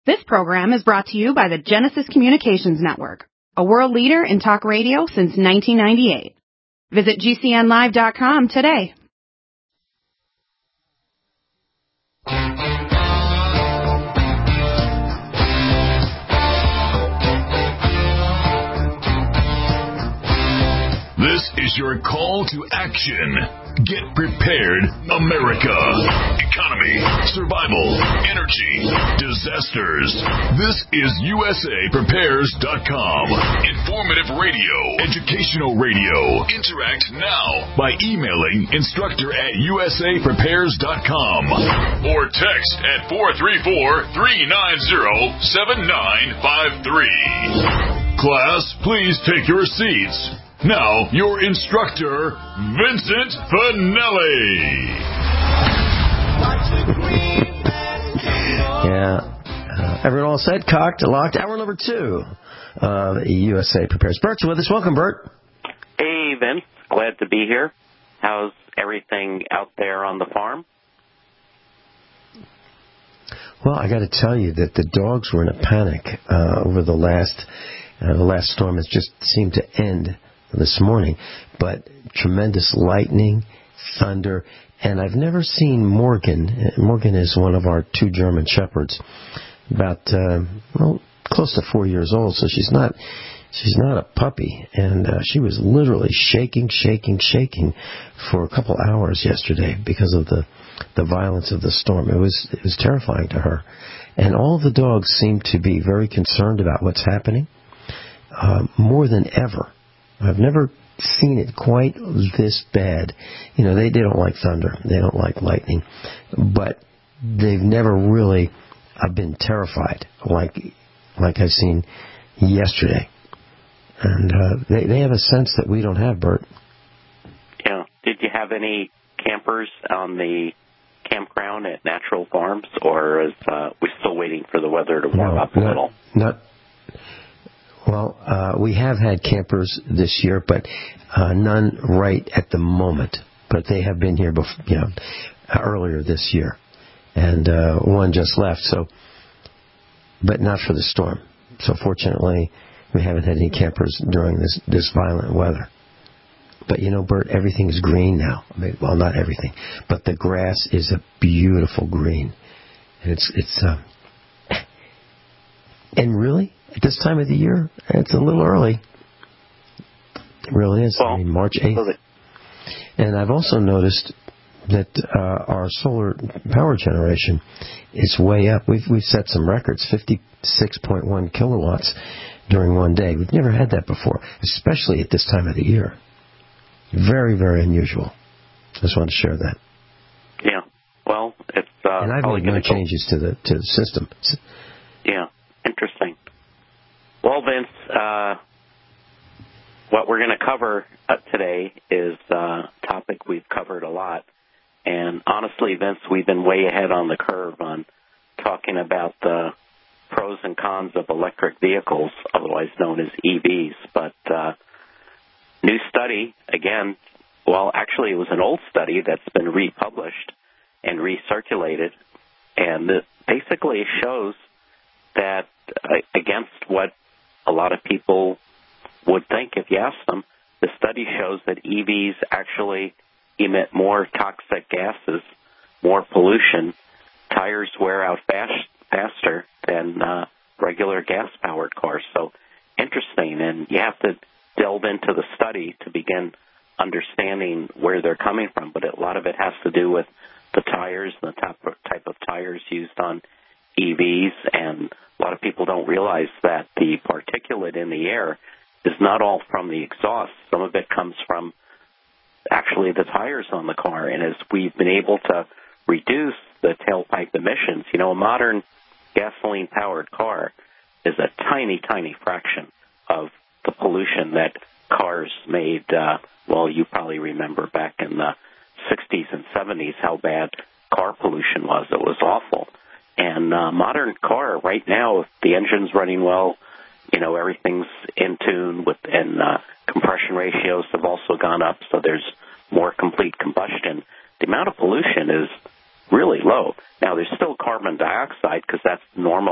This program is brought to you by the Genesis Communications Network, a world leader in talk radio since 1998. Visit GCNlive.com today. This is your call to action. Get prepared, America. Economy, survival, energy, disasters. This is USAPrepares.com. Informative radio, educational radio. Interact now by emailing instructor@USAPrepares.com or text at 434-390-7953. Class, please take your seats. Now, your instructor, Vincent Finelli. Everyone all set, cocked, locked. Hour number 2 of USA Prepares. Bert's with us. Welcome, Bert. Hey, Vince. Glad to be here. How's everything out there on the farm? Well, I got to tell you that the dogs were in a panic over the last storm. Has just seemed to end this morning, but tremendous lightning, thunder, and I've never seen Morgan. Morgan is one of our 2 German shepherds, about close to 4 years old, so she's not a puppy, and she was literally shaking for a couple hours yesterday because of the violence of the storm. It was terrifying to her, and all of the dogs seem to be very concerned about what's happening, more than ever. I've never seen it quite this bad. You know, they don't like thunder. They don't like lightning. But they've never really been terrified like I've seen yesterday. And they have a sense that we don't have, Bert. Yeah. Did you have any campers on the campground at Natural Farms, or is we still waiting for the weather to warm up a little? Well, we have had campers this year, but none right at the moment. But they have been here before, earlier this year, and one just left. So, but not for the storm. So fortunately, we haven't had any campers during this violent weather. But Bert, everything's green now. Well, not everything, but the grass is a beautiful green, and it's and really. At this time of the year, it's a little early. It really is. Well, March 8th. And I've also noticed that our solar power generation is way up. We've set some records, 56.1 kilowatts during one day. We've never had that before, especially at this time of the year. Very, very unusual. Just wanted to share that. Yeah. Well, it's and I've made no changes to the system. Yeah. Interesting. Well, Vince, what we're going to cover today is a topic we've covered a lot. And honestly, Vince, we've been way ahead on the curve on talking about the pros and cons of electric vehicles, otherwise known as EVs. But new study, again, well, actually it was an old study that's been republished and recirculated. And it basically shows that against what a lot of people would think if you ask them, the study shows that EVs actually emit more toxic gases, more pollution, tires wear out faster than regular gas-powered cars. So interesting, and you have to delve into the study to begin understanding where they're coming from, but a lot of it has to do with the tires, the type of tires used on EVs, and a lot of people don't realize that the particulate in the air is not all from the exhaust. Some of it comes from actually the tires on the car. And as we've been able to reduce the tailpipe emissions, a modern gasoline-powered car is a tiny, tiny fraction of the pollution that cars made. You probably remember back in the 60s and 70s how bad car pollution was. It was awful. And modern car right now, if the engine's running well, everything's in tune with, and compression ratios have also gone up, so there's more complete combustion. The amount of pollution is really low. Now, there's still carbon dioxide because that's normal,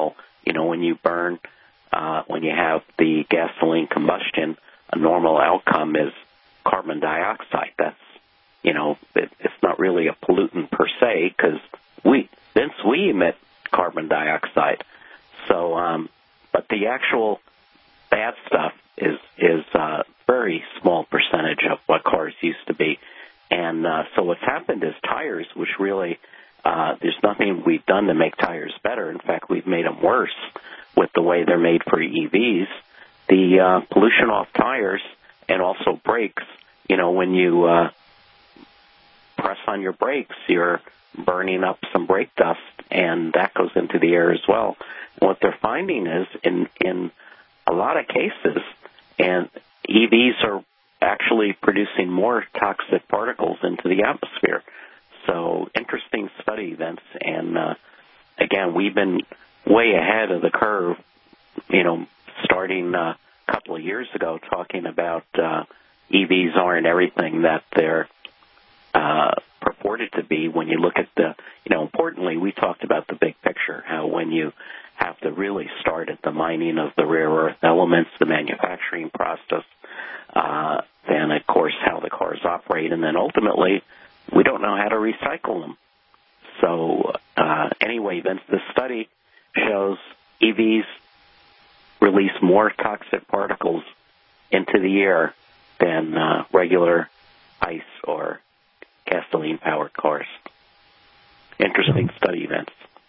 when you burn, when you have the gasoline combustion, a normal outcome is carbon dioxide. That's, it's not really a pollutant per se because we emit carbon dioxide. So, but the actual bad stuff is a very small percentage of what cars used to be. And so what's happened is tires, which really, there's nothing we've done to make tires better. In fact, we've made them worse with the way they're made for EVs. The pollution off tires and also brakes, when you press on your brakes, you're burning up some brake dust, and that goes into the air as well. And what they're finding is in a lot of cases, and EVs are actually producing more toxic particles into the atmosphere. So interesting study, Vince. And again, we've been way ahead of the curve, starting a couple of years ago, talking about EVs aren't everything that they're purported to be. When you look at importantly, we talked about the big picture, how when you have to really start at the mining of the rare earth elements, the manufacturing process, then, of course, how the cars operate, and then ultimately, we don't know how to recycle them. So anyway, Vince, this study shows EVs release more toxic particles into the air than regular ICE or gasoline-powered cars. Interesting study, Vince.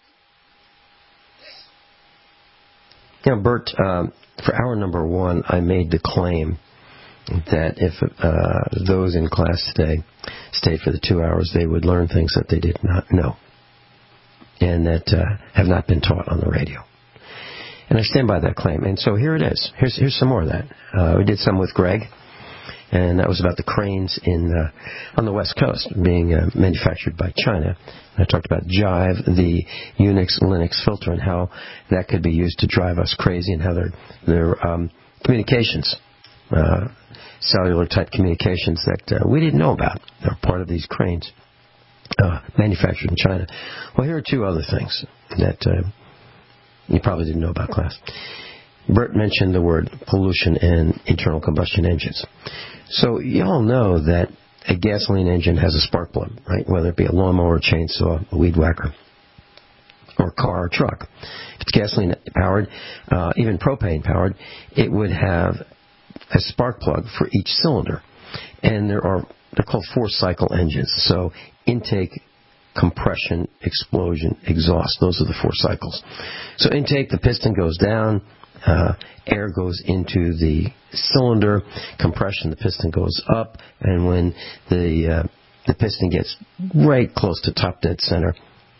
Bert, for hour number one, I made the claim that if those in class today stayed for the 2 hours, they would learn things that they did not know and that have not been taught on the radio. And I stand by that claim. And so here it is. Here's some more of that. We did some with Greg, and that was about the cranes on the West Coast being manufactured by China. And I talked about Jive, the Unix Linux filter, and how that could be used to drive us crazy, and how their communications, cellular-type communications that we didn't know about, are part of these cranes manufactured in China. Well, here are two other things that you probably didn't know about, class. Bert mentioned the word pollution and internal combustion engines. So you all know that a gasoline engine has a spark plug, right? Whether it be a lawnmower, a chainsaw, a weed whacker, or a car or truck. If it's gasoline-powered, even propane-powered, it would have a spark plug for each cylinder. And they're called four-cycle engines. So intake, compression, explosion, exhaust. Those are the 4 cycles. So intake, the piston goes down, air goes into the cylinder. Compression, the piston goes up, and when the piston gets right close to top dead center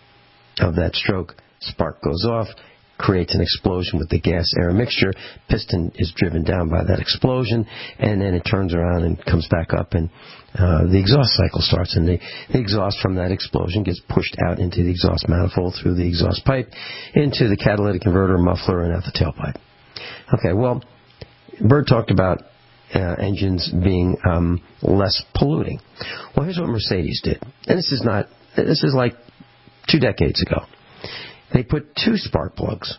of that stroke, spark goes off, creates an explosion with the gas-air mixture. Piston is driven down by that explosion, and then it turns around and comes back up, and the exhaust cycle starts, and the exhaust from that explosion gets pushed out into the exhaust manifold through the exhaust pipe, into the catalytic converter, muffler, and out the tailpipe. Okay, well, Bert talked about engines being less polluting. Well, here's what Mercedes did, and this is like 2 decades ago. They put 2 spark plugs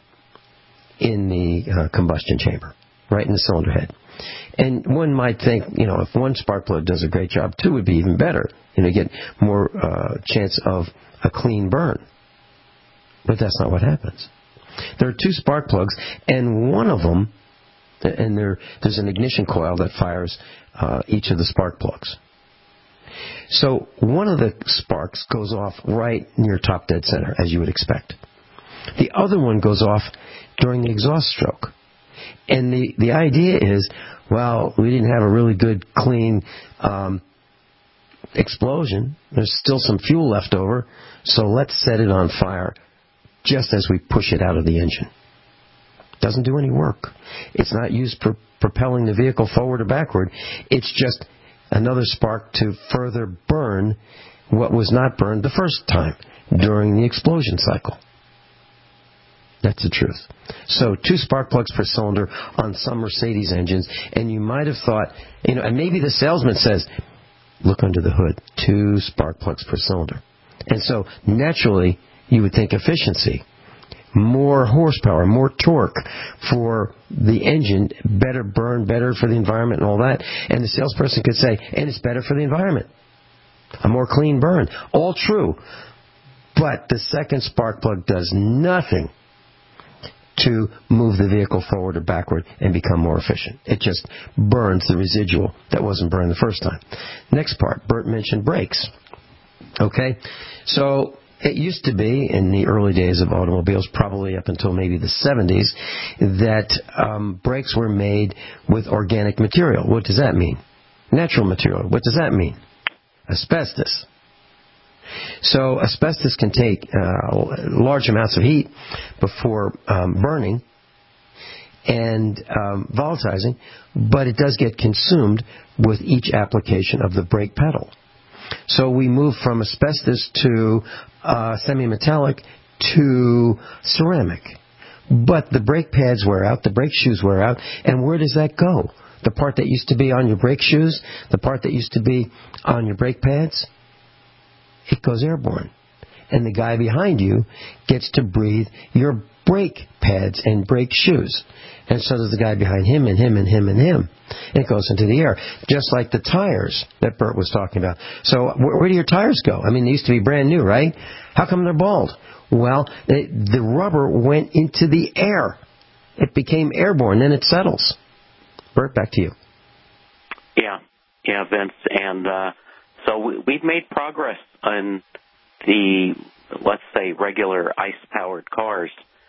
in the combustion chamber, right in the cylinder head. And one might think, if 1 spark plug does a great job, 2 would be even better. Get more chance of a clean burn. But that's not what happens. There are 2 spark plugs, and one of them, and there's an ignition coil that fires each of the spark plugs. So one of the sparks goes off right near top dead center, as you would expect. The other one goes off during the exhaust stroke. And the idea is, well, we didn't have a really good, clean explosion. There's still some fuel left over, so let's set it on fire just as we push it out of the engine. Doesn't do any work. It's not used for propelling the vehicle forward or backward. It's just another spark to further burn what was not burned the first time during the explosion cycle. That's the truth. So 2 spark plugs per cylinder on some Mercedes engines, and you might have thought, and maybe the salesman says, look under the hood, 2 spark plugs per cylinder. And so naturally, you would think efficiency. more horsepower, more torque for the engine, better burn, better for the environment and all that. And the salesperson could say, and it's better for the environment. A more clean burn. All true. But the second spark plug does nothing to move the vehicle forward or backward and become more efficient. It just burns the residual that wasn't burned the first time. Next part, Bert mentioned brakes. Okay? So it used to be, in the early days of automobiles, probably up until maybe the 70s, that brakes were made with organic material. What does that mean? Natural material. What does that mean? Asbestos. So asbestos can take large amounts of heat before burning and volatilizing, but it does get consumed with each application of the brake pedal. So we move from asbestos to semi-metallic to ceramic. But the brake pads wear out, the brake shoes wear out, and where does that go? The part that used to be on your brake shoes, the part that used to be on your brake pads, it goes airborne. And the guy behind you gets to breathe your brake pads and brake shoes. And so does the guy behind him and him and him and him. And it goes into the air. Just like the tires that Bert was talking about. So where do your tires go? I mean, they used to be brand new, right? How come they're bald? Well, the rubber went into the air. It became airborne, then it settles. Bert, back to you. Yeah, Vince. And so we've made progress on the, let's say, regular ICE-powered cars.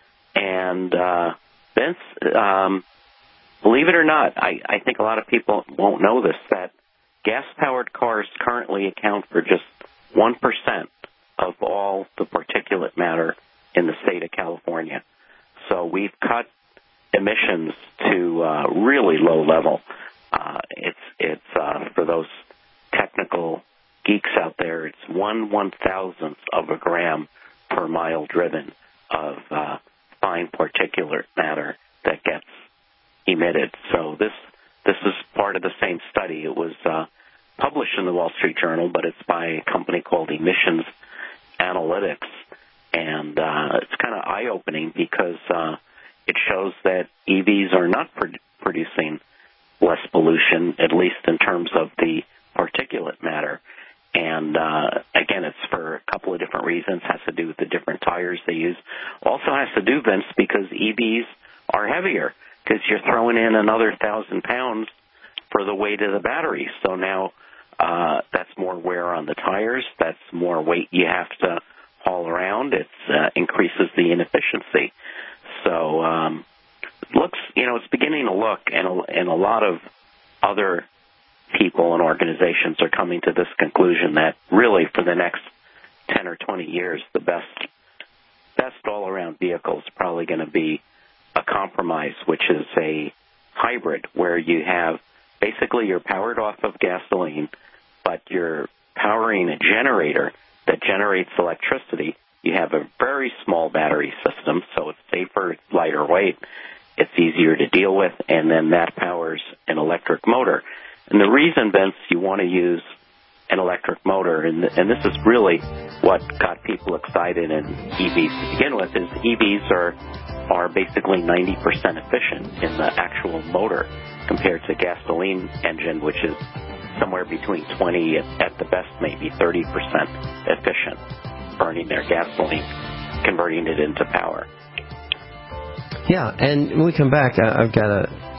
And Vince, believe it or not, I think a lot of people won't know this, that gas-powered cars currently account for just 1% of all the particulate matter in the state of California. So we've cut emissions to really low level. It's for those technical geeks out there, it's 1/1000th of a gram per mile driven of fine particulate matter that gets emitted. So this is part of the same study. It was published in the Wall Street Journal, but it's by a company called Emissions Analytics, and it's kind of eye-opening because it shows that EVs are not producing less pollution, at least in terms of the particulate matter. And again, it's for a couple of different reasons. It has to do with the different tires they use. Also has to do, Vince, because EVs are heavier because you're throwing in another 1,000 pounds for the weight of the battery. So now that's more wear on the tires. That's more weight you have to haul around. It increases the inefficiency. So looks, it's beginning to look, and a lot of other people and organizations are coming to this conclusion that really for the next 10 or 20 years, the best all-around vehicle is probably going to be a compromise, which is a hybrid where you have basically you're powered off of gasoline, but you're powering a generator that generates electricity. You have a very small battery system, so it's safer, it's lighter weight, it's easier to deal with, and then that powers an electric motor. And the reason, Vince, you want to use an electric motor, and this is really what got people excited in EVs to begin with, is EVs are basically 90% efficient in the actual motor compared to gasoline engine, which is somewhere between 20, at the best maybe 30% efficient, burning their gasoline, converting it into power. Yeah, and when we come back, I've got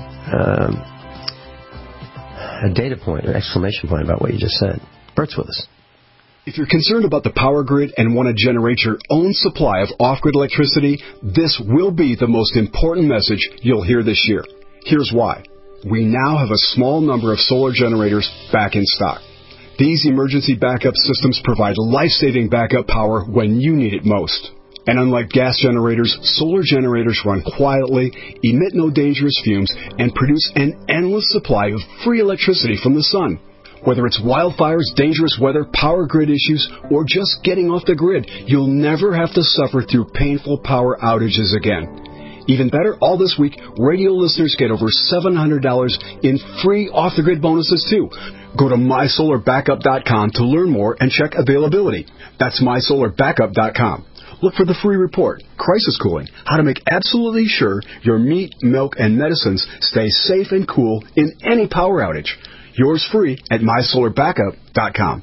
a data point, an exclamation point about what you just said. Bert's with us. If you're concerned about the power grid and want to generate your own supply of off-grid electricity, this will be the most important message you'll hear this year. Here's why. We now have a small number of solar generators back in stock. These emergency backup systems provide life-saving backup power when you need it most. And unlike gas generators, solar generators run quietly, emit no dangerous fumes, and produce an endless supply of free electricity from the sun. Whether it's wildfires, dangerous weather, power grid issues, or just getting off the grid, you'll never have to suffer through painful power outages again. Even better, all this week, radio listeners get over $700 in free off-the-grid bonuses, too. Go to mysolarbackup.com to learn more and check availability. That's mysolarbackup.com. look for the free report, Crisis Cooling, how to make absolutely sure your meat, milk, and medicines stay safe and cool in any power outage. Yours free at MySolarBackup.com.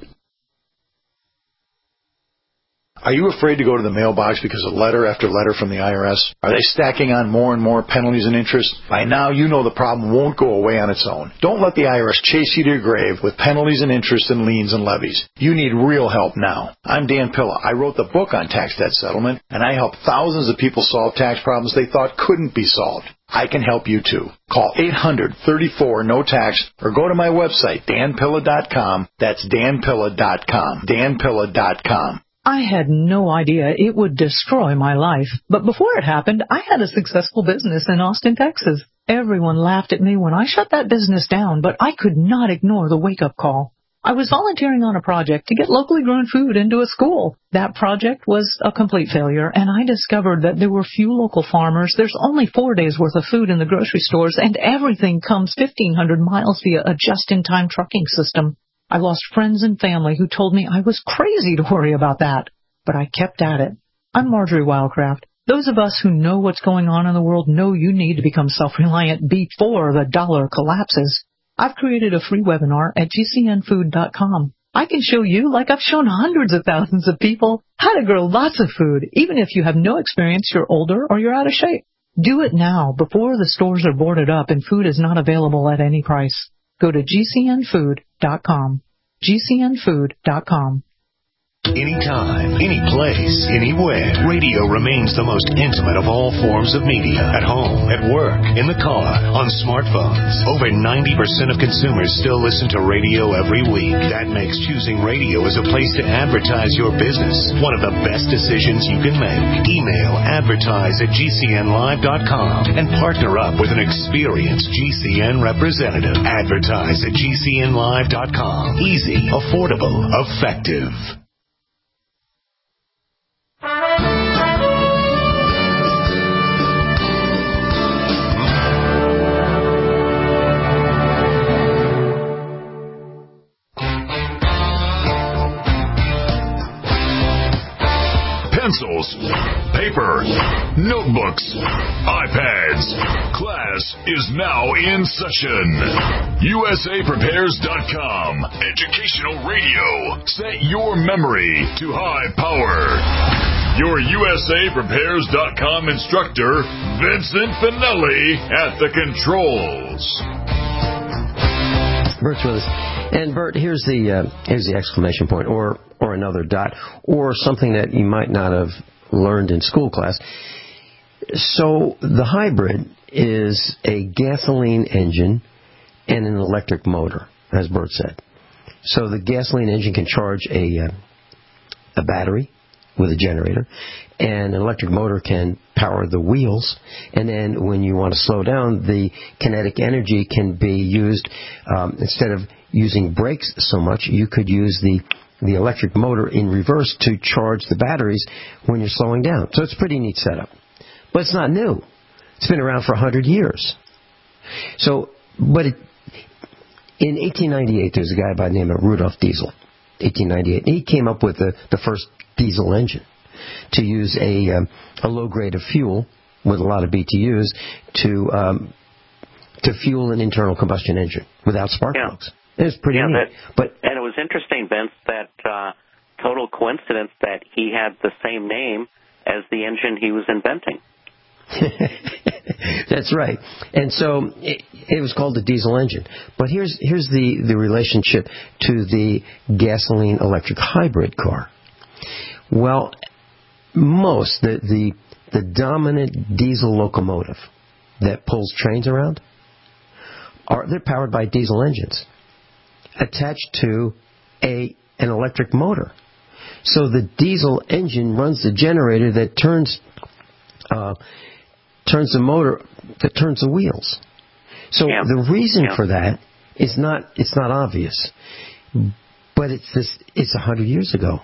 Are you afraid to go to the mailbox because of letter after letter from the IRS? Are they stacking on more and more penalties and interest? By now, you know the problem won't go away on its own. Don't let the IRS chase you to your grave with penalties and interest and liens and levies. You need real help now. I'm Dan Pilla. I wrote the book on tax debt settlement, and I help thousands of people solve tax problems they thought couldn't be solved. I can help you too. Call 800-34-NO-TAX or go to my website, danpilla.com. That's danpilla.com. danpilla.com. I had no idea it would destroy my life. But before it happened, I had a successful business in Austin, Texas. Everyone laughed at me when I shut that business down, but I could not ignore the wake-up call. I was volunteering on a project to get locally grown food into a school. That project was a complete failure, and I discovered that there were few local farmers. There's only 4 days' worth of food in the grocery stores, and everything comes 1,500 miles via a just-in-time trucking system. I lost friends and family who told me I was crazy to worry about that, but I kept at it. I'm Marjorie Wildcraft. Those of us who know what's going on in the world know you need to become self-reliant before the dollar collapses. I've created a free webinar at gcnfood.com. I can show you, like I've shown hundreds of thousands of people, how to grow lots of food, even if you have no experience, you're older, or you're out of shape. Do it now, before the stores are boarded up and food is not available at any price. Go to gcnfood.com. gcnfood.com. Anytime, any place, anywhere, radio remains the most intimate of all forms of media. At home, at work, in the car, on smartphones. Over 90% of consumers still listen to radio every week. That makes choosing radio as a place to advertise your business one of the best decisions you can make. Email advertise@gcnlive.com and partner up with an experienced GCN representative. Advertise at gcnlive.com. Easy, affordable, effective. Pencils, paper, notebooks, iPads. Class is now in session. USAPrepares.com. Educational radio. Set your memory to high power. Your USAPrepares.com instructor, Vincent Finelli, at the controls. Bert's with us. And Bert, here's the exclamation point, or another dot, or something that you might not have learned in school class. So the hybrid is a gasoline engine and an electric motor, as Bert said. So the gasoline engine can charge a battery with a generator, and an electric motor can power the wheels, and then when you want to slow down, the kinetic energy can be used, instead of using brakes so much, you could use the electric motor in reverse to charge the batteries when you're slowing down. So it's a pretty neat setup. But it's not new. It's been around for 100 years. So, in 1898, there's a guy by the name of Rudolf Diesel. 1898. And he came up with the first diesel engine to use a low grade of fuel with a lot of BTUs to fuel an internal combustion engine without spark plugs. It was pretty neat. And it was interesting, Vince, that total coincidence that he had the same name as the engine he was inventing. That's right. And so it was called the diesel engine. But here's the relationship to the gasoline electric hybrid car. Well, the dominant diesel locomotive that pulls trains around, they're powered by diesel engines attached to an electric motor. So the diesel engine runs the generator that turns the motor, that turns the wheels. So the reason for that is it's not obvious, but it's 100 years ago.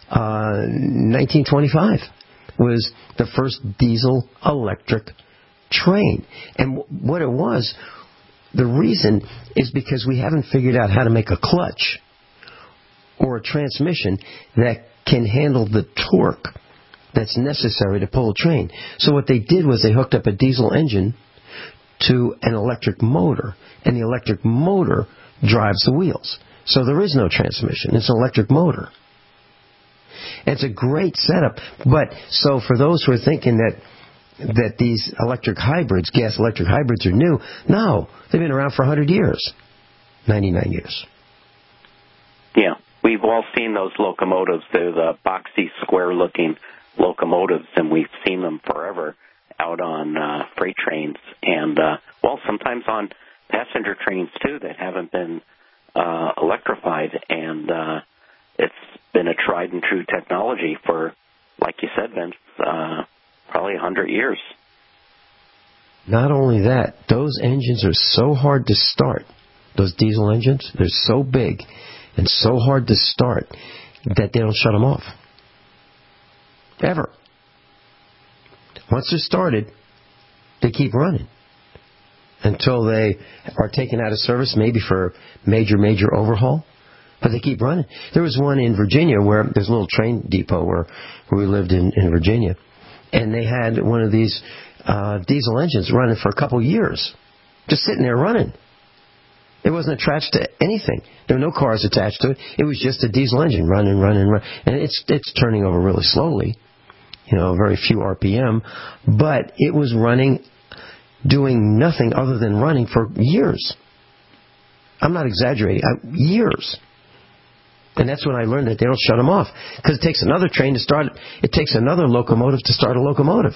1925 was the first diesel electric train, and what it was, the reason is because we haven't figured out how to make a clutch or a transmission that can handle the torque that's necessary to pull a train. So what they did was they hooked up a diesel engine to an electric motor, and the electric motor drives the wheels. So there is no transmission. It's an electric motor. It's a great setup. But so for those who are thinking that these electric hybrids, gas electric hybrids, are new, no, they've been around for 100 years, 99 years. Yeah, we've all seen those locomotives. They're the boxy, square-looking locomotives, and we've seen them forever out on freight trains and, sometimes on passenger trains, too, that haven't been electrified. And it's been a tried-and-true technology for, like you said, Vince, probably 100 years. Not only that, those engines are so hard to start. Those diesel engines, they're so big and so hard to start that they don't shut them off. Ever. Once they're started, they keep running until they are taken out of service, maybe for major overhaul. But they keep running. There was one in Virginia where there's a little train depot where we lived in Virginia, and they had one of these diesel engines running for a couple years, just sitting there running. It wasn't attached to anything. There were no cars attached to it. It was just a diesel engine running. And it's turning over really slowly, very few RPM, but it was running, doing nothing other than running for years. I'm not exaggerating. Years. And that's when I learned that they don't shut them off. Because it takes another train to start, it takes another locomotive to start a locomotive.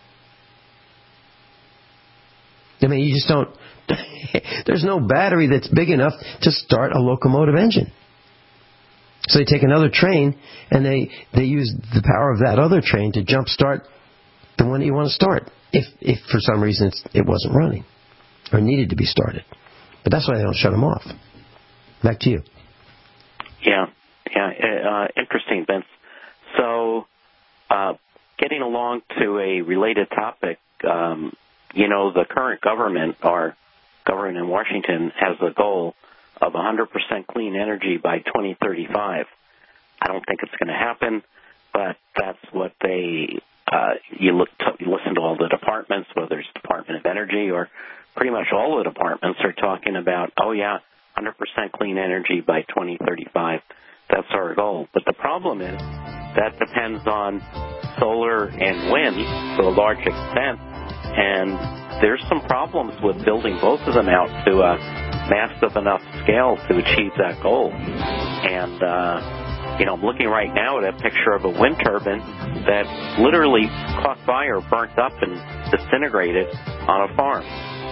I mean, you just don't, there's no battery that's big enough to start a locomotive engine. So they take another train and they use the power of that other train to jump start the one that you want to start. If for some reason it wasn't running or needed to be started. But that's why they don't shut them off. Back to you. Yeah. Interesting, Vince. So, getting along to a related topic, the current government, our government in Washington, has a goal of 100% clean energy by 2035. I don't think it's going to happen, but that's what they. You listen to all the departments, whether it's Department of Energy or pretty much all the departments are talking about, 100% clean energy by 2035. That's our goal. But the problem is that depends on solar and wind to a large extent, and there's some problems with building both of them out to a massive enough scale to achieve that goal. And, I'm looking right now at a picture of a wind turbine that literally caught fire, burnt up, and disintegrated on a farm.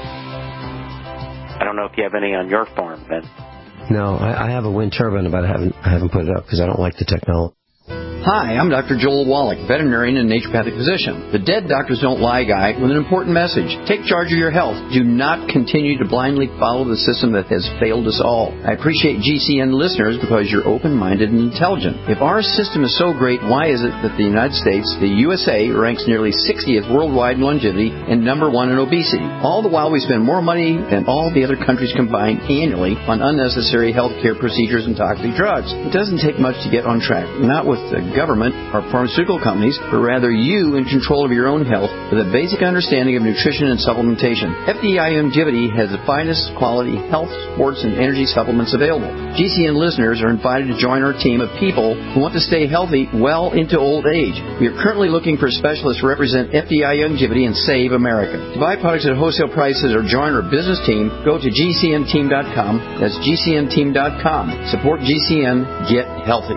I don't know if you have any on your farm, Ben. No, I have a wind turbine, but I haven't put it up because I don't like the technology. Hi, I'm Dr. Joel Wallach, veterinarian and naturopathic physician. The Dead Doctors Don't Lie guy with an important message. Take charge of your health. Do not continue to blindly follow the system that has failed us all. I appreciate GCN listeners because you're open-minded and intelligent. If our system is so great, why is it that the United States, the USA, ranks nearly 60th worldwide in longevity and number 1 in obesity? All the while we spend more money than all the other countries combined annually on unnecessary health care procedures and toxic drugs. It doesn't take much to get on track. Not with the government or pharmaceutical companies, but rather you in control of your own health with a basic understanding of nutrition and supplementation. FDI Longevity has the finest quality health, sports, and energy supplements available. GCN listeners are invited to join our team of people who want to stay healthy well into old age. We are currently looking for specialists to represent FDI Longevity and Save America. To buy products at wholesale prices or join our business team, go to GCNteam.com. That's GCNteam.com. Support GCN. Get healthy.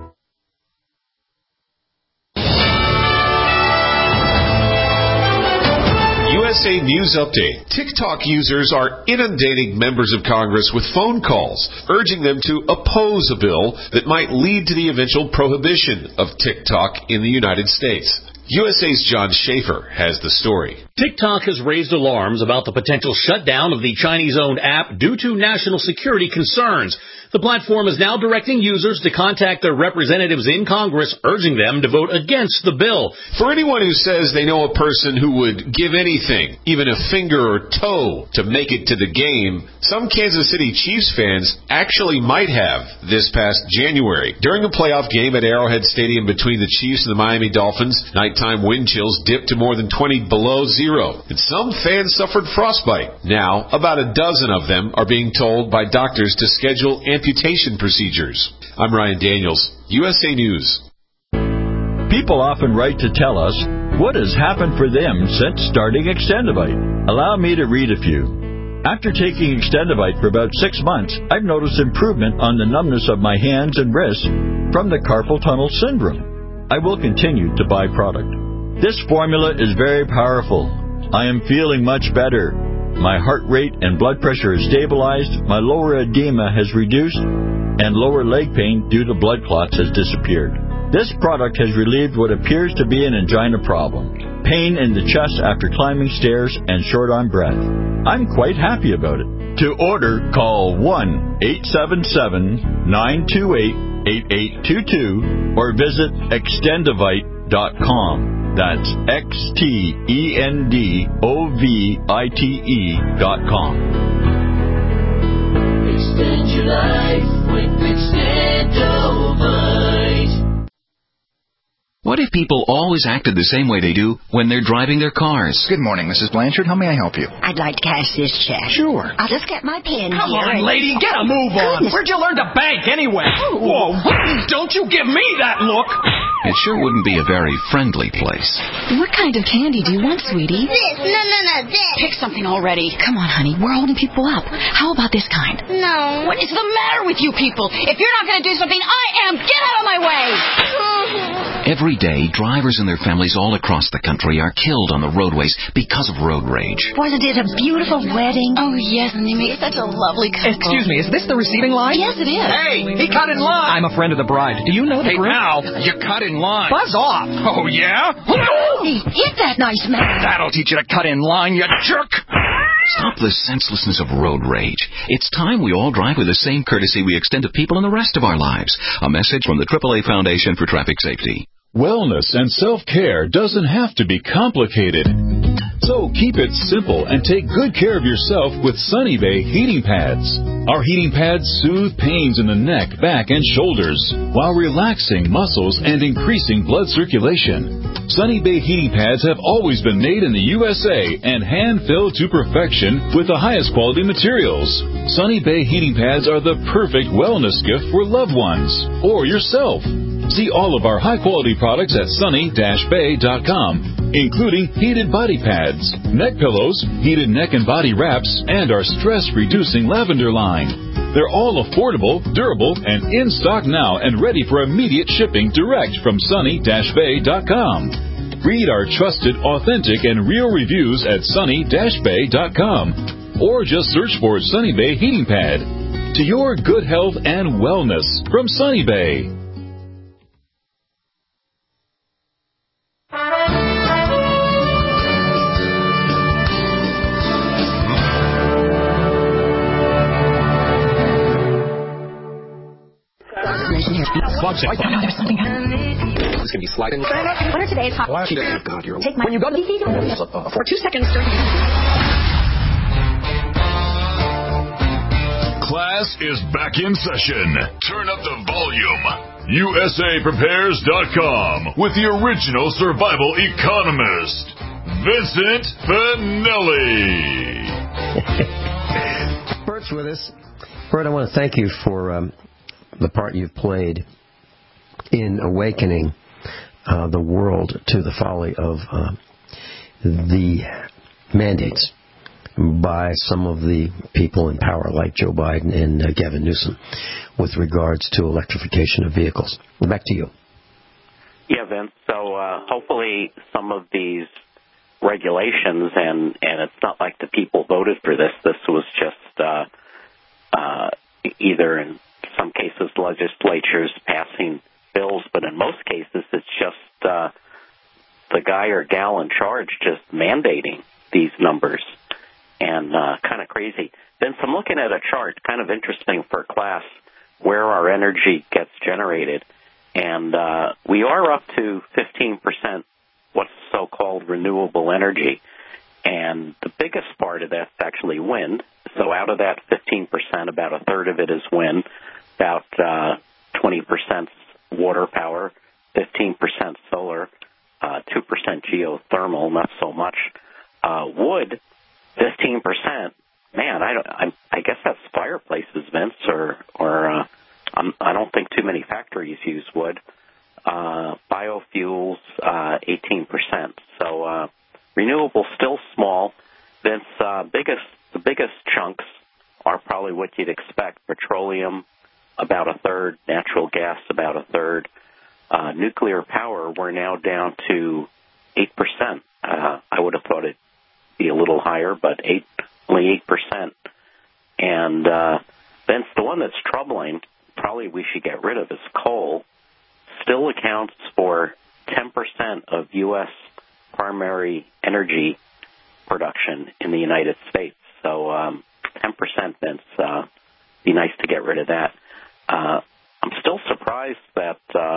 USA News Update. TikTok users are inundating members of Congress with phone calls, urging them to oppose a bill that might lead to the eventual prohibition of TikTok in the United States. USA's John Schaefer has the story. TikTok has raised alarms about the potential shutdown of the Chinese-owned app due to national security concerns. The platform is now directing users to contact their representatives in Congress, urging them to vote against the bill. For anyone who says they know a person who would give anything, even a finger or toe, to make it to the game, some Kansas City Chiefs fans actually might have this past January. During a playoff game at Arrowhead Stadium between the Chiefs and the Miami Dolphins, nighttime wind chills dipped to more than 20 below zero, and some fans suffered frostbite. Now, about a dozen of them are being told by doctors to schedule amputation procedures. I'm Ryan Daniels, USA News. People often write to tell us what has happened for them since starting Extendivite. Allow me to read a few. After taking Extendivite for about 6 months, I've noticed improvement on the numbness of my hands and wrists from the carpal tunnel syndrome. I will continue to buy product. This formula is very powerful. I am feeling much better. My heart rate and blood pressure is stabilized, my lower edema has reduced, and lower leg pain due to blood clots has disappeared. This product has relieved what appears to be an angina problem, pain in the chest after climbing stairs, and short on breath. I'm quite happy about it. To order, call 1-877-928-8822 or visit Extendivite.com. That's XTENDOVITE.com. Extend your life with Extendovite. What if people always acted the same way they do when they're driving their cars? Good morning, Mrs. Blanchard. How may I help you? I'd like to cash this check. Sure. I'll just get my pen Come here. on, lady, get a move on. Where'd you learn to bank anyway? Whoa, don't you give me that look. It sure wouldn't be a very friendly place. What kind of candy do you want, sweetie? This. No, this. Pick something already. Come on, honey. We're holding people up. How about this kind? No. What is the matter with you people? If you're not going to do something, I am. Get out of my way. Every day, drivers and their families all across the country are killed on the roadways because of road rage. Wasn't it a beautiful wedding? Oh, yes, and they made such a lovely couple. Excuse me, is this the receiving line? Yes, it is. Hey, he cut in line. I'm a friend of the bride. Do you know the group? Hey, now, you cut in line. Buzz off. Oh, yeah? Hit that nice man. That'll teach you to cut in line, you jerk. Stop the senselessness of road rage. It's time we all drive with the same courtesy we extend to people in the rest of our lives. A message from the AAA Foundation for Traffic Safety. Wellness and self-care doesn't have to be complicated. So keep it simple and take good care of yourself with Sunny Bay heating pads. Our heating pads soothe pains in the neck, back, and shoulders while relaxing muscles and increasing blood circulation. Sunny Bay heating pads have always been made in the USA and hand-filled to perfection with the highest quality materials. Sunny Bay heating pads are the perfect wellness gift for loved ones or yourself. See all of our high-quality products at sunny-bay.com, including heated body pads, neck pillows, heated neck and body wraps, and our stress-reducing lavender line. They're all affordable, durable, and in stock now and ready for immediate shipping direct from sunny-bay.com. Read our trusted, authentic, and real reviews at sunny-bay.com, or just search for Sunny Bay Heating Pad. To your good health and wellness from Sunny Bay. There's something happening. It's going to be sliding. What are today's hot? Oh, God, you're... Take my... When you go to the... For 2 seconds, Class is back in session. Turn up the volume. USAPrepares.com with the original survival economist, Vincent Finelli. Bert's with us. Bert, I want to thank you for the part you've played in awakening the world to the folly of the mandates by some of the people in power like Joe Biden and Gavin Newsom with regards to electrification of vehicles. Back to you. Yeah, Vince. So hopefully some of these regulations, and it's not like the people voted for this. This was just either in some cases legislatures passing bills, but in most cases it's just the guy or gal in charge just mandating these numbers, and kind of crazy. Then I'm looking at a chart, kind of interesting for class, where our energy gets generated, and we are up to 15% what's so-called renewable energy, and the biggest part of that's actually wind. So out of that 15%, about a third of it is wind, about 20% water power, 15% solar, 2% geothermal, not so much. Wood, 15%. Man, I guess that's fireplaces, Vince, or I don't think too many factories use wood. Biofuels, 18%. So renewable still small. Vince, the biggest chunks are probably what you'd expect. Petroleum, about a third. Natural gas, about a third. Nuclear power, we're now down to 8%. I would have thought it'd be a little higher, but only 8%. And Vince, the one that's troubling, probably we should get rid of, is coal. Still accounts for 10% of U.S. primary energy production in the United States. So 10%, Vince, be nice to get rid of that. I'm still surprised that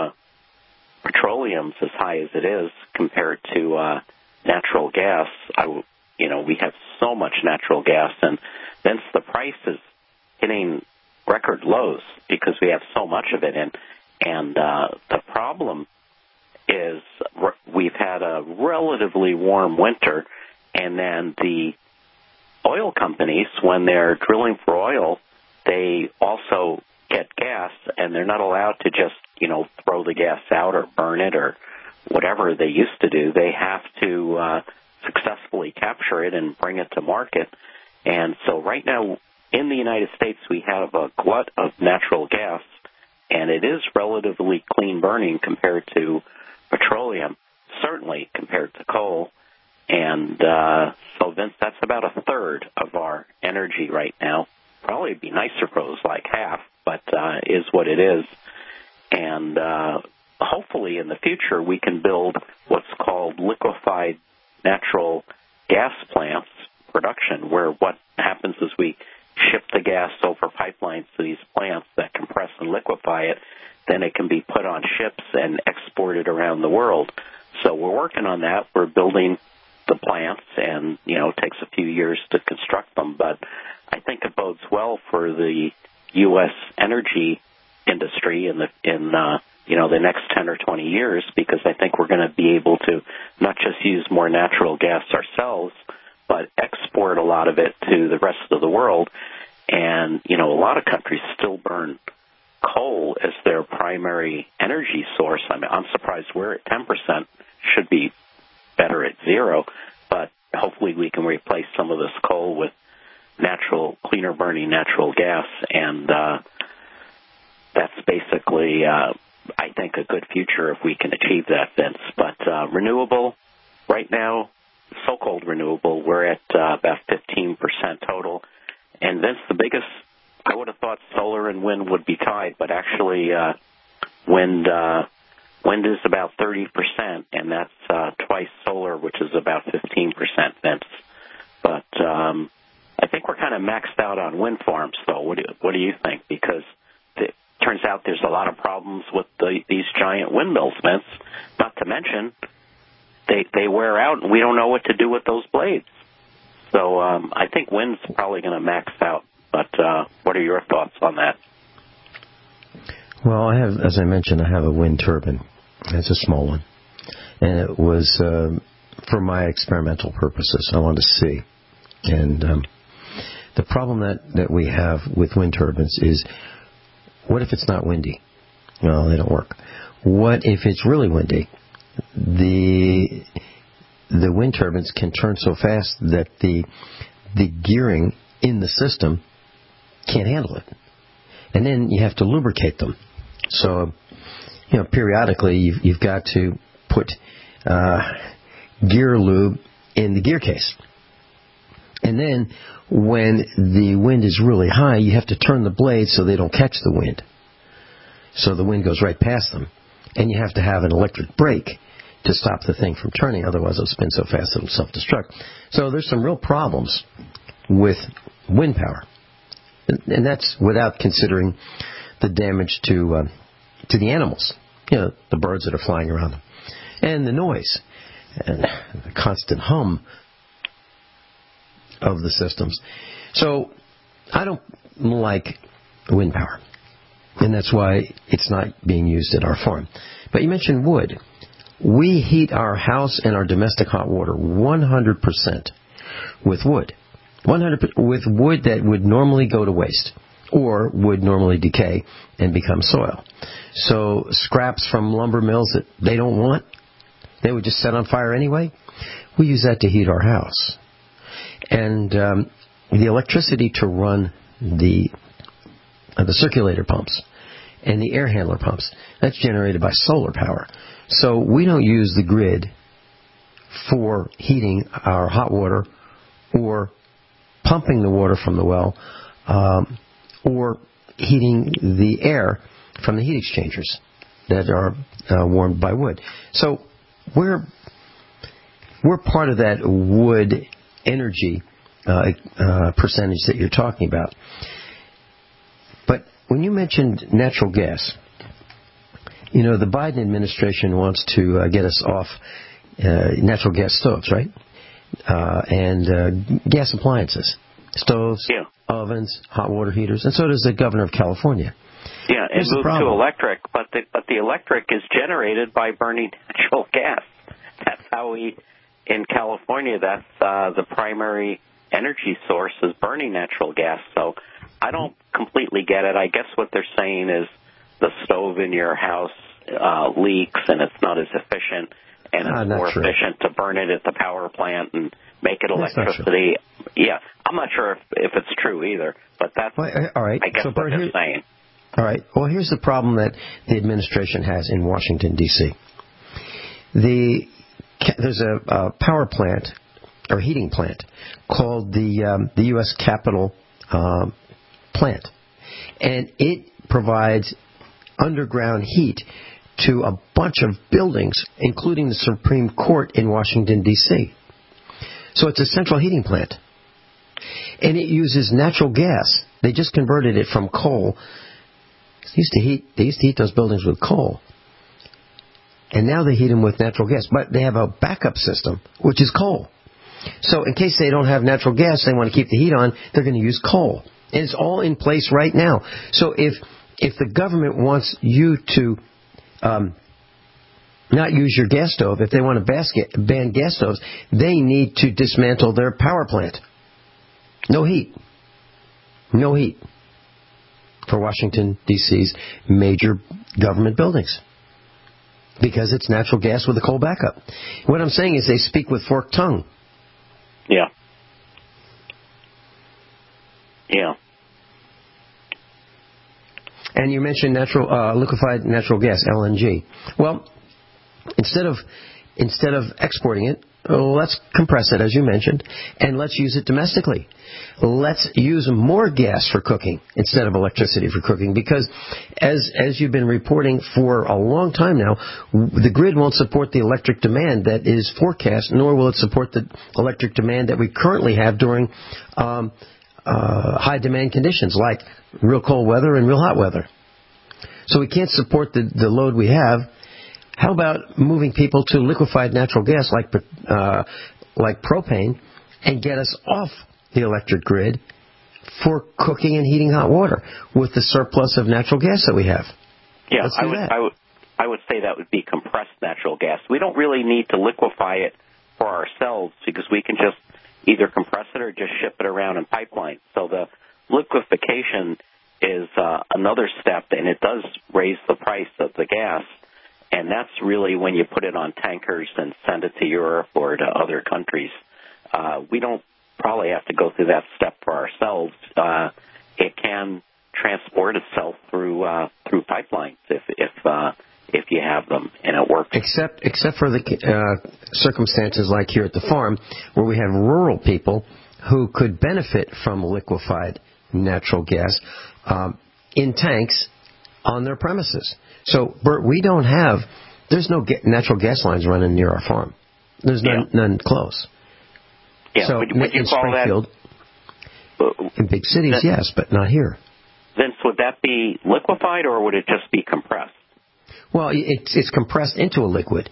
petroleum's as high as it is compared to natural gas. We have so much natural gas, and Vince, the price is hitting record lows because we have so much of it. And the problem is we've had a relatively warm winter, and then the oil companies, when they're drilling for oil, they also get gas, and they're not allowed to just, throw the gas out or burn it or whatever they used to do. They have to successfully capture it and bring it to market. And so right now in the United States, we have a glut of natural gas, and it is relatively clean burning compared to petroleum, certainly compared to coal. And so, Vince, that's about a third of our energy right now. Probably it'd be nicer if it was like half, but is what it is. And hopefully in the future we can build what's called liquefied natural gas plants production, where what happens is we ship the gas over pipelines to these plants that compress and liquefy it. Then it can be put on ships and exported around the world. So we're working on that. We're building the plants, and, it takes a few years to construct them. But I think it bodes well for the U.S. energy industry in the next 10 or 20 years, because I think we're going to be able to not just use more natural gas ourselves, but export a lot of it to the rest of the world. And, a lot of countries still burn coal as their primary energy source. I mean, I'm surprised we're at 10%. Should be better at 0. But hopefully we can replace some of this coal with cleaner burning natural gas. And that's basically, I think, a good future if we can achieve that, Vince. But renewable, right now, so-called renewable, we're at about 15% total. And Vince, the biggest, I would have thought solar and wind would be tied, but actually wind is about 30%, and that's twice solar, which is about 15%, Vince. But I think we're kind of maxed out on wind farms, though. What do you think? Because it turns out there's a lot of problems with these giant windmills, Vince. Not to mention, they wear out, and we don't know what to do with those blades. So I think wind's probably going to max out. But what are your thoughts on that? Well, as I mentioned, I have a wind turbine. It's a small one. And it was for my experimental purposes. I wanted to see. And the problem that we have with wind turbines is, what if it's not windy? Well, they don't work. What if it's really windy? The wind turbines can turn so fast that the gearing in the system can't handle it. And then you have to lubricate them. So, periodically you've got to put gear lube in the gear case. And then when the wind is really high, you have to turn the blades so they don't catch the wind. So the wind goes right past them. And you have to have an electric brake to stop the thing from turning. Otherwise, it'll spin so fast it'll self-destruct. So there's some real problems with wind power. And that's without considering the damage to the animals, the birds that are flying around them, and the noise, and the constant hum of the systems. So I don't like wind power, and that's why it's not being used at our farm. But you mentioned wood. We heat our house and our domestic hot water 100% with wood. 100% with wood that would normally go to waste or would normally decay and become soil. So scraps from lumber mills that they don't want, they would just set on fire anyway. We use that to heat our house. And the electricity to run the circulator pumps and the air handler pumps, that's generated by solar power. So we don't use the grid for heating our hot water or pumping the water from the well, or heating the air from the heat exchangers that are warmed by wood. So we're part of that wood energy percentage that you're talking about. But when you mentioned natural gas, the Biden administration wants to get us off natural gas stoves, right? And gas appliances, stoves, ovens, hot water heaters, and so does the governor of California. Yeah, and move to electric, but the electric is generated by burning natural gas. That's how in California, that's the primary energy source is burning natural gas. So I don't completely get it. I guess what they're saying is the stove in your house leaks and it's not as efficient, and it's more efficient to burn it at the power plant and make it electricity. Yeah, I'm not sure if it's true either, but that's all right. I guess what they're saying. All right. Well, here's the problem that the administration has in Washington, D.C. There's a power plant or heating plant called the U.S. Capitol plant, and it provides underground heat to a bunch of buildings, including the Supreme Court in Washington, D.C. So it's a central heating plant. And it uses natural gas. They just converted it from coal. They used to heat those buildings with coal. And now they heat them with natural gas. But they have a backup system, which is coal. So in case they don't have natural gas, they want to keep the heat on, they're going to use coal. And it's all in place right now. So if the government wants you to not use your gas stove, if they want to ban gas stoves, they need to dismantle their power plant. No heat. No heat for Washington, D.C.'s major government buildings, because it's natural gas with a coal backup. What I'm saying is they speak with forked tongue. Yeah. Yeah. And you mentioned liquefied natural gas, LNG. Well, instead of exporting it, let's compress it, as you mentioned, and let's use it domestically. Let's use more gas for cooking instead of electricity for cooking, because as you've been reporting for a long time now, the grid won't support the electric demand that is forecast, nor will it support the electric demand that we currently have during high demand conditions like real cold weather and real hot weather. So we can't support the load we have. How about moving people to liquefied natural gas like propane and get us off the electric grid for cooking and heating hot water with the surplus of natural gas that we have? Yeah, I would say that would be compressed natural gas. We don't really need to liquefy it for ourselves, because we can just either compress it or just ship it around in pipelines. So the liquefaction is another step, and it does raise the price of the gas. And that's really when you put it on tankers and send it to Europe or to other countries. We don't probably have to go through that step for ourselves. It can transport itself through pipelines if you have them, and it works. Except for the circumstances like here at the farm, where we have rural people who could benefit from liquefied natural gas in tanks on their premises. So, Bert, we don't have there's no natural gas lines running near our farm. There's none close. Yeah, so would you in call Springfield, in big cities, yes, but not here. Vince, would that be liquefied or would it just be compressed? Well, it's compressed into a liquid.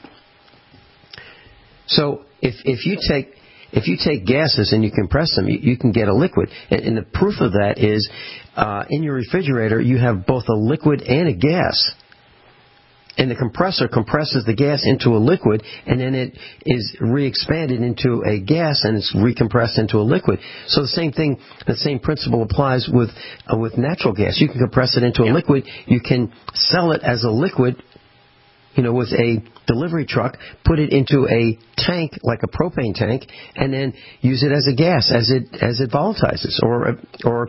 So if you take gases and you compress them, you can get a liquid. And the proof of that is in your refrigerator you have both a liquid and a gas. And the compressor compresses the gas into a liquid, and then it is re-expanded into a gas, and it's recompressed into a liquid. So the same principle applies with natural gas. You can compress it into a liquid. You can sell it as a liquid, with a delivery truck, put it into a tank like a propane tank, and then use it as a gas as it volatilizes or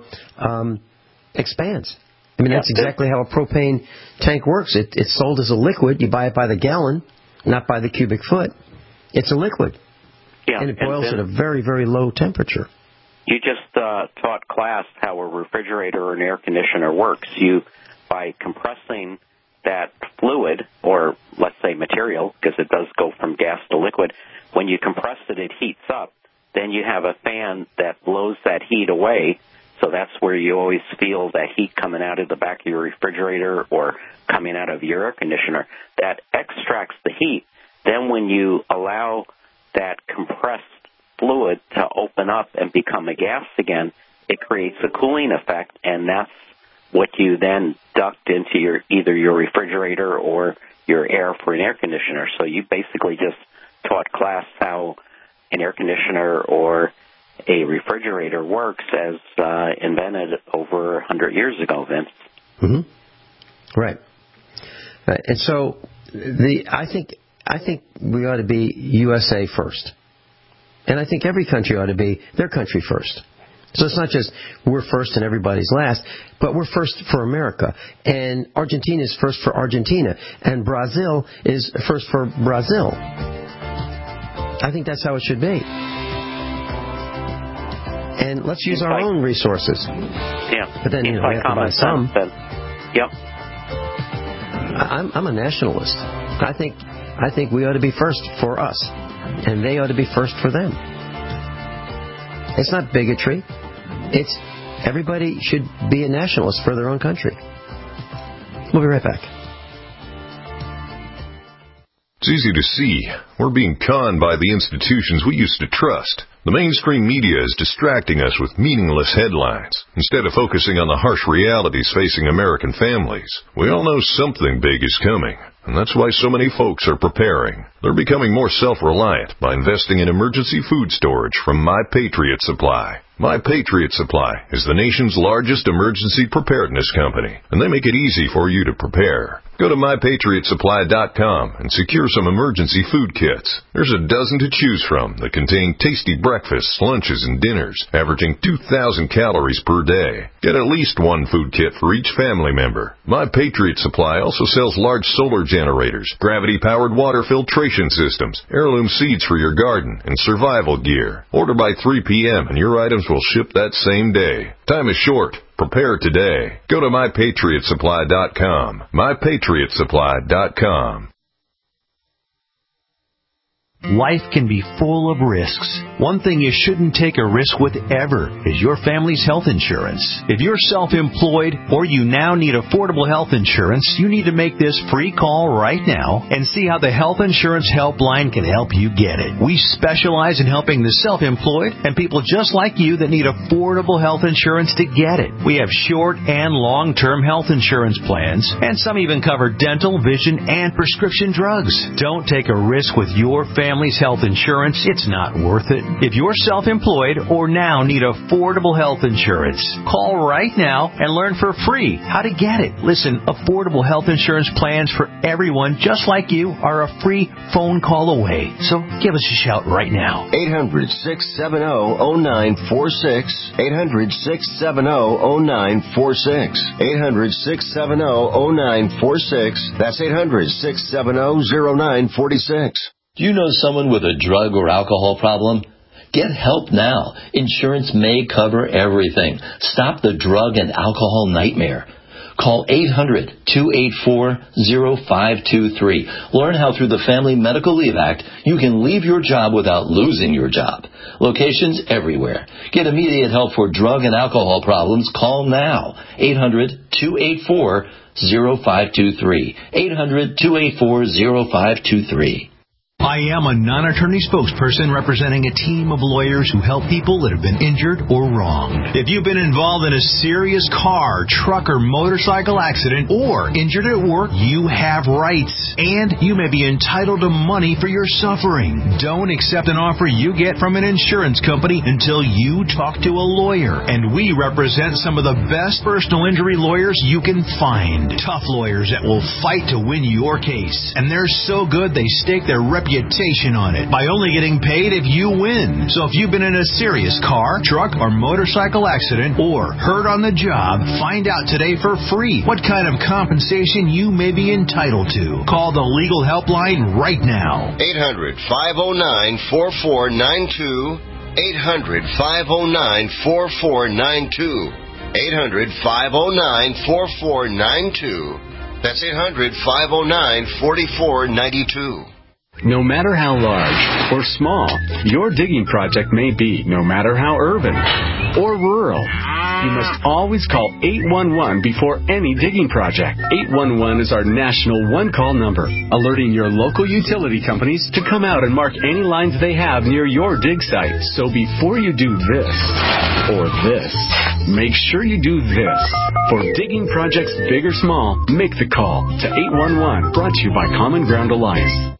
expands. I mean, that's exactly how a propane tank works. It's sold as a liquid. You buy it by the gallon, not by the cubic foot. It's a liquid. Yeah, and it boils at a very, very low temperature. You just taught class how a refrigerator or an air conditioner works. By compressing that fluid, or let's say material, because it does go from gas to liquid, when you compress it, it heats up. Then you have a fan that blows that heat away. So that's where you always feel that heat coming out of the back of your refrigerator or coming out of your air conditioner. That extracts the heat. Then when you allow that compressed fluid to open up and become a gas again, it creates a cooling effect, and that's what you then duct into either your refrigerator or your air for an air conditioner. So you basically just taught class how an air conditioner or a refrigerator works as invented over 100 years ago, Vince. Mm-hmm. Right. And so I think we ought to be USA first. And I think every country ought to be their country first. So it's not just we're first and everybody's last, but we're first for America. And Argentina is first for Argentina. And Brazil is first for Brazil. I think that's how it should be. And let's use our own resources. Yeah. But then, we have to buy some. Yep. I'm a nationalist. I think we ought to be first for us, and they ought to be first for them. It's not bigotry. It's everybody should be a nationalist for their own country. We'll be right back. It's easy to see. We're being conned by the institutions we used to trust. The mainstream media is distracting us with meaningless headlines instead of focusing on the harsh realities facing American families. We all know something big is coming, and that's why so many folks are preparing. They're becoming more self-reliant by investing in emergency food storage from My Patriot Supply. My Patriot Supply is the nation's largest emergency preparedness company, and they make it easy for you to prepare. Go to MyPatriotSupply.com and secure some emergency food kits. There's a dozen to choose from that contain tasty breakfasts, lunches, and dinners, averaging 2,000 calories per day. Get at least one food kit for each family member. My Patriot Supply also sells large solar generators, gravity-powered water filtration systems, heirloom seeds for your garden, and survival gear. Order by 3 p.m. and your items will ship that same day. Time is short. Prepare today. Go to MyPatriotSupply.com. MyPatriotSupply.com. Life can be full of risks. One thing you shouldn't take a risk with ever is your family's health insurance. If you're self-employed or you now need affordable health insurance, you need to make this free call right now and see how the Health Insurance Helpline can help you get it. We specialize in helping the self-employed and people just like you that need affordable health insurance to get it. We have short and long-term health insurance plans, and some even cover dental, vision, and prescription drugs. Don't take a risk with your family's health insurance. It's not worth it. If you're self-employed or now need affordable health insurance, call right now and learn for free how to get it. Listen, affordable health insurance plans for everyone just like you are a free phone call away. So give us a shout right now. 800-670-0946. 800-670-0946. 800-670-0946. That's 800-670-0946. Do you know someone with a drug or alcohol problem? Get help now. Insurance may cover everything. Stop the drug and alcohol nightmare. Call 800-284-0523. Learn how through the Family Medical Leave Act you can leave your job without losing your job. Locations everywhere. Get immediate help for drug and alcohol problems. Call now. 800-284-0523. 800-284-0523. I am a non-attorney spokesperson representing a team of lawyers who help people that have been injured or wronged. If you've been involved in a serious car, truck, or motorcycle accident or injured at work, you have rights, and you may be entitled to money for your suffering. Don't accept an offer you get from an insurance company until you talk to a lawyer, and we represent some of the best personal injury lawyers you can find. Tough lawyers that will fight to win your case, and they're so good they stake their reputation on it by only getting paid if you win. So if you've been in a serious car, truck, or motorcycle accident or hurt on the job, find out today for free what kind of compensation you may be entitled to. Call the legal helpline right now. 800-509-4492. 800-509-4492. 800-509-4492. That's 800-509-4492. No matter how large or small your digging project may be, no matter how urban or rural, you must always call 811 before any digging project. 811 is our national one-call number, alerting your local utility companies to come out and mark any lines they have near your dig site. So before you do this or this, make sure you do this. For digging projects big or small, make the call to 811, brought to you by Common Ground Alliance.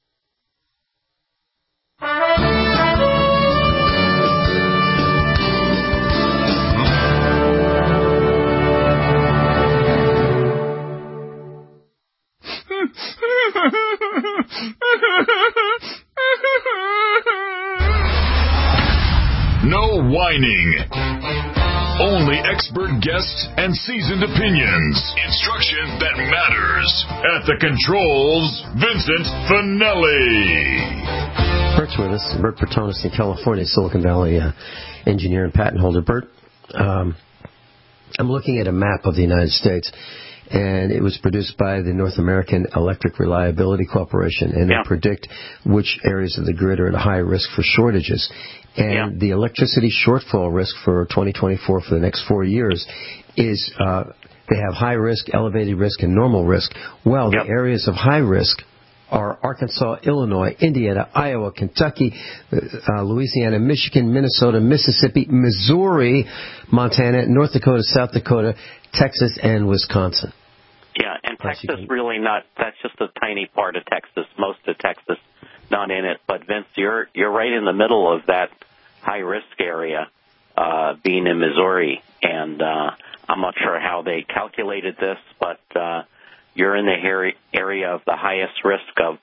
No whining. Only expert guests and seasoned opinions. Instruction that matters. At the controls, Vincent Finelli. Bert's with us. Bert Bertones in California, Silicon Valley engineer and patent holder. Bert, I'm looking at a map of the United States, and it was produced by the North American Electric Reliability Corporation, and they predict which areas of the grid are at a high risk for shortages. And the electricity shortfall risk for 2024 for the next 4 years is they have high risk, elevated risk, and normal risk. Well, the areas of high risk are Arkansas, Illinois, Indiana, Iowa, Kentucky, Louisiana, Michigan, Minnesota, Mississippi, Missouri, Montana, North Dakota, South Dakota, Texas, and Wisconsin. Yeah, and Texas really not, that's just a tiny part of Texas. Most of Texas not in it. But Vince, you're right in the middle of that high risk area, being in Missouri. And I'm not sure how they calculated this, but you're in the area of the highest risk of,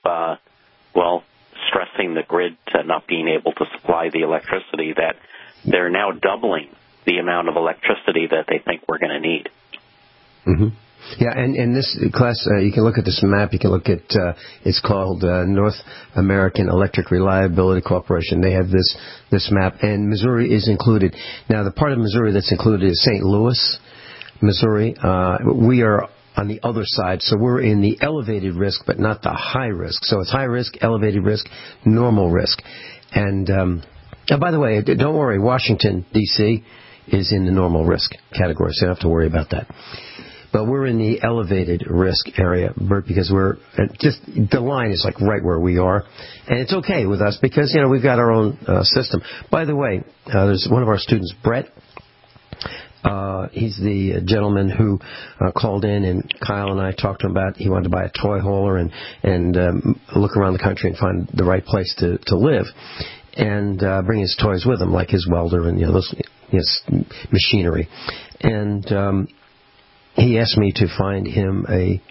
stressing the grid to not being able to supply the electricity that they're now doubling the amount of electricity that they think we're going to need. Mm-hmm. Yeah, and this class, you can look at this map. You can look at, it's called North American Electric Reliability Corporation. They have this map, and Missouri is included. Now, the part of Missouri that's included is St. Louis, Missouri. We are on the other side, so we're in the elevated risk, but not the high risk. So it's high risk, elevated risk, normal risk. And by the way, don't worry, Washington, D.C. is in the normal risk category, so you don't have to worry about that. But we're in the elevated risk area, Bert, because we're just, the line is like right where we are. And it's okay with us because, we've got our own system. By the way, there's one of our students, Brett. He's the gentleman who called in, and Kyle and I talked to him about he wanted to buy a toy hauler and look around the country and find the right place to live and bring his toys with him, like his welder and his machinery. And he asked me to find him a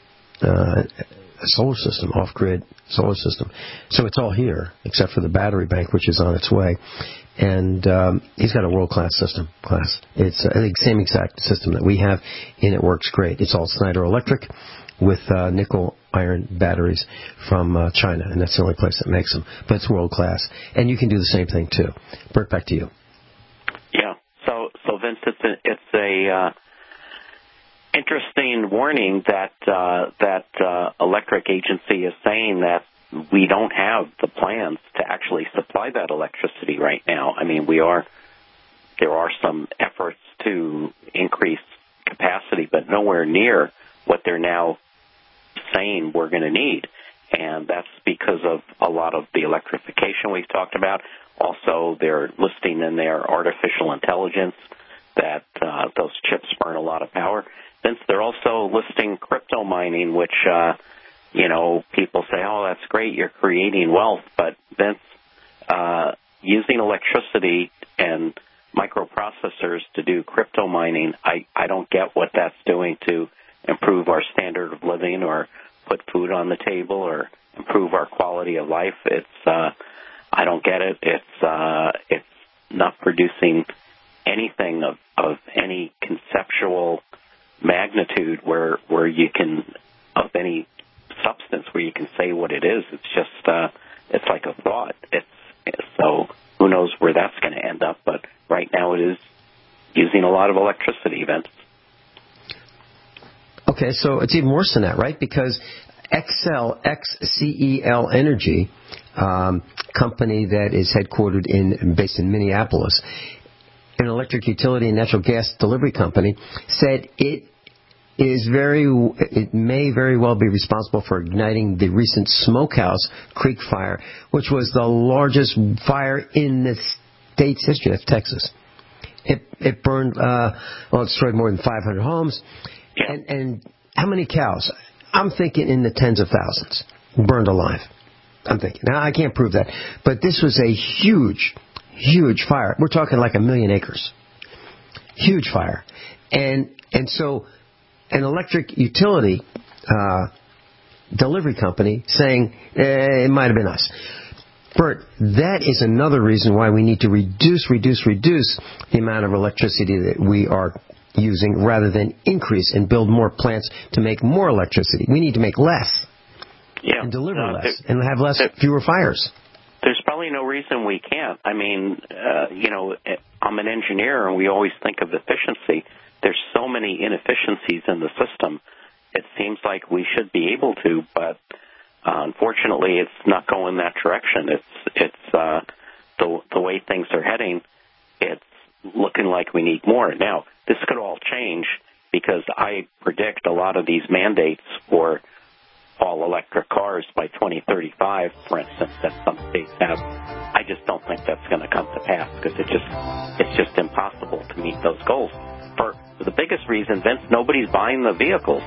solar system, off-grid solar system. So it's all here, except for the battery bank, which is on its way. And he's got a world-class system. It's the same exact system that we have, and it works great. It's all Schneider Electric with nickel-iron batteries from China, and that's the only place that makes them. But it's world-class. And you can do the same thing, too. Bert, back to you. Yeah. So Vince, it's interesting warning that electric agency is saying that we don't have the plans to actually supply that electricity right now. I mean, there are some efforts to increase capacity, but nowhere near what they're now saying we're going to need. And that's because of a lot of the electrification we've talked about. Also, they're listing in there artificial intelligence, that those chips burn a lot of power. Then they're also listing crypto mining, which, people say, oh, that's great, you're creating wealth. But then using electricity and microprocessors to do crypto mining, I don't get what that's doing to improve our standard of living or put food on the table or improve our quality of life. I don't get it. It's not producing anything of any conceptual magnitude where you can, of any substance where you can say what it is. It's just it's like a thought. So who knows where that's going to end up, but right now it is using a lot of electricity, Vince. Okay, so it's even worse than that, right? Because Xcel Energy, company that is headquartered based in Minneapolis, an electric utility and natural gas delivery company, said it may very well be responsible for igniting the recent Smokehouse Creek fire, which was the largest fire in the state's history. That's Texas. It burned, it destroyed more than 500 homes. And how many cows? I'm thinking in the tens of thousands burned alive. I'm thinking. Now, I can't prove that. But this was a huge, huge fire. We're talking like 1 million acres. Huge fire. And so an electric utility delivery company saying, it might have been us. Bert, that is another reason why we need to reduce the amount of electricity that we are using rather than increase and build more plants to make more electricity. We need to make less and deliver less and have fewer fires. There's probably no reason we can't. I mean, I'm an engineer and we always think of efficiency. There's so many inefficiencies in the system. It seems like we should be able to, but unfortunately it's not going that direction. It's the way things are heading, it's looking like we need more. Now, this could all change because I predict a lot of these mandates for all-electric cars by 2035, for instance, that some states have. I just don't think that's going to come to pass because it's just impossible to meet those goals. For the biggest reason, Vince, nobody's buying the vehicles.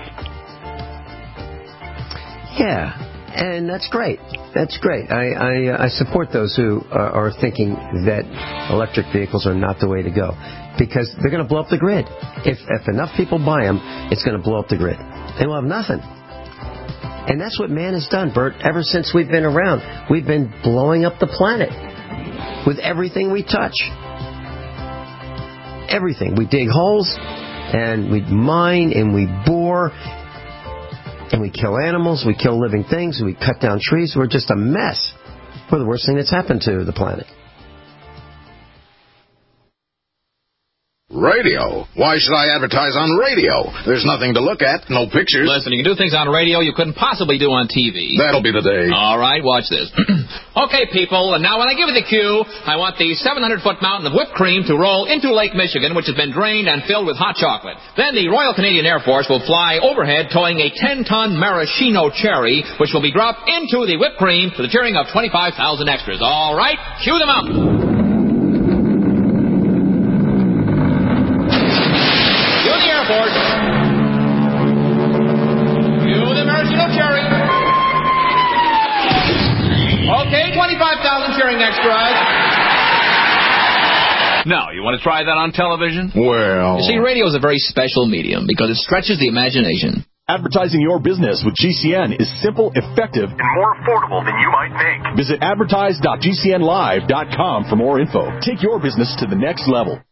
Yeah, and that's great. That's great. I support those who are thinking that electric vehicles are not the way to go because they're going to blow up the grid. If enough people buy them, it's going to blow up the grid. They will have nothing. And that's what man has done, Bert. Ever since we've been around, we've been blowing up the planet with everything we touch. Everything. We dig holes, and we mine, and we bore, and we kill animals, we kill living things, we cut down trees. We're just a mess. We're the worst thing that's happened to the planet. Radio? Why should I advertise on radio? There's nothing to look at, no pictures. Listen, you can do things on radio you couldn't possibly do on TV. That'll be the day. All right, watch this. Okay, people, and now when I give you the cue, I want the 700-foot mountain of whipped cream to roll into Lake Michigan, which has been drained and filled with hot chocolate. Then the Royal Canadian Air Force will fly overhead towing a 10-ton maraschino cherry, which will be dropped into the whipped cream to the cheering of 25,000 extras. All right, cue them up. Okay, 25,000 cheering extras. Now, you want to try that on television? Well... You see, radio is a very special medium because it stretches the imagination. Advertising your business with GCN is simple, effective, and more affordable than you might think. Visit advertise.gcnlive.com for more info. Take your business to the next level.